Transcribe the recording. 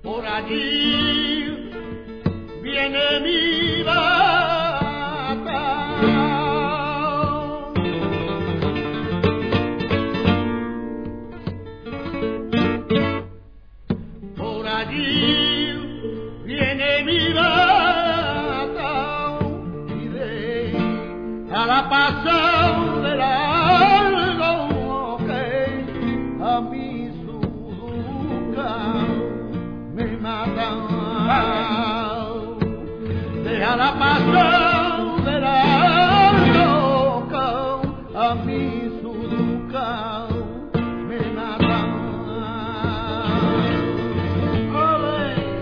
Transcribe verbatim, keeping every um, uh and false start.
Por allí viene mi bata. Por allí viene mi bata y de a la pasada de largo que a mi suruca me matan. Deja la pasada